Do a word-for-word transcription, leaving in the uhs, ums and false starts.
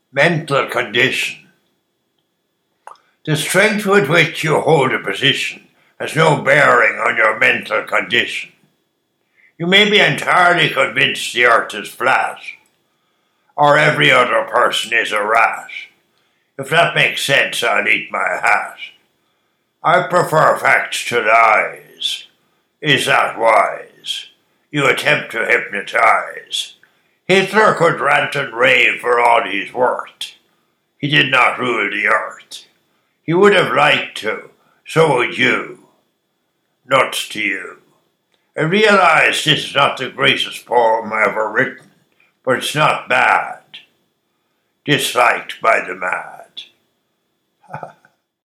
Mental condition. The strength with which you hold a position has no bearing on your mental condition. You may be entirely convinced the earth is flat, or every other person is a rat. If that makes sense, I'll eat my hat. I prefer facts to lies. Is that wise? You attempt to hypnotize. Hitler could rant and rave for all he's worth. He did not rule the earth. He would have liked to, so would you. Nuts to you. I realize this is not the greatest poem ever written, but it's not bad. Disliked by the mad.